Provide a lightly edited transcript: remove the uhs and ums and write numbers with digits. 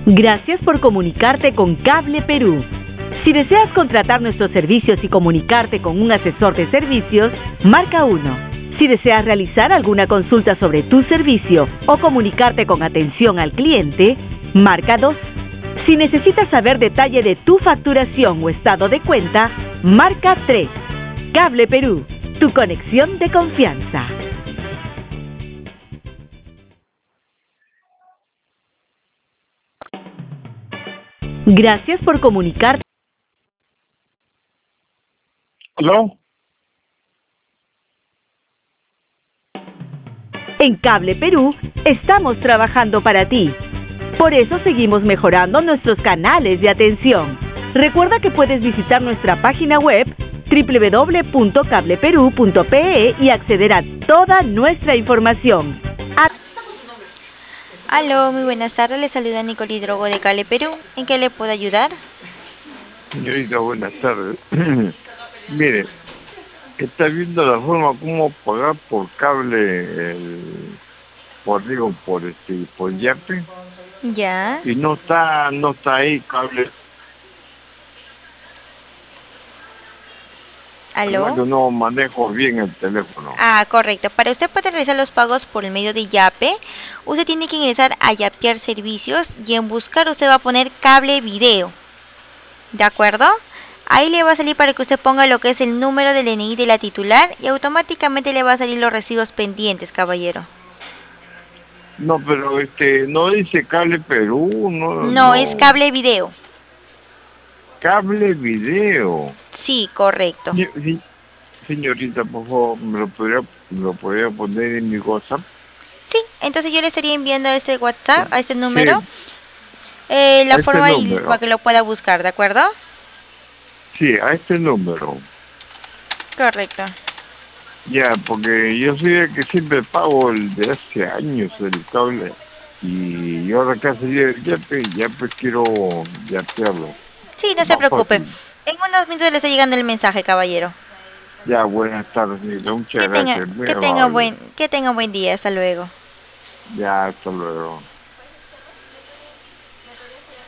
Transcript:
Gracias por comunicarte con Cable Perú. Si deseas contratar nuestros servicios y comunicarte con un asesor de servicios, marca 1. Si deseas realizar alguna consulta sobre tu servicio o comunicarte con atención al cliente, marca 2. Si necesitas saber detalle de tu facturación o estado de cuenta, marca 3. Cable Perú, tu conexión de confianza. Gracias por comunicarte. ¿Aló? En Cable Perú estamos trabajando para ti. Por eso seguimos mejorando nuestros canales de atención. Recuerda que puedes visitar nuestra página web www.cableperu.pe y acceder a toda nuestra información. Aló, muy buenas tardes. Le saluda Nicole Hidrogo de Cable Perú. ¿En qué le puedo ayudar? Señorita, buenas tardes. Mire, está viendo la forma cómo pagar por cable, por Yape, Ya. y no está ahí cable. La verdad Aló. que no manejo bien el teléfono. Ah, correcto. Para usted poder realizar los pagos por el medio de Yape, usted tiene que ingresar a Yapear Servicios y en buscar usted va a poner cable video. ¿De acuerdo? Ahí le va a salir para que usted ponga lo que es el número del DNI de la titular y automáticamente le va a salir los recibos pendientes, caballero. No, pero no dice cable Perú, No, es cable video. cable video. Sí, correcto. Señorita, por favor, ¿me lo podría poner en mi WhatsApp? Sí, entonces yo le estaría enviando a este WhatsApp, a este número, Sí, la a este forma para número. que lo pueda buscar, ¿de acuerdo? Sí, a este número. Correcto. Ya, porque yo soy el que siempre pago el de hace años el cable. Y yo ahora que hace el ya pues quiero yapearlo. Sí, no se Más preocupe. fácil. En unos minutos le está llegando el mensaje, caballero. Ya, buenas tardes, señorita. Muchas gracias, muy amable. Que tenga un buen día. Hasta luego. Ya, hasta luego.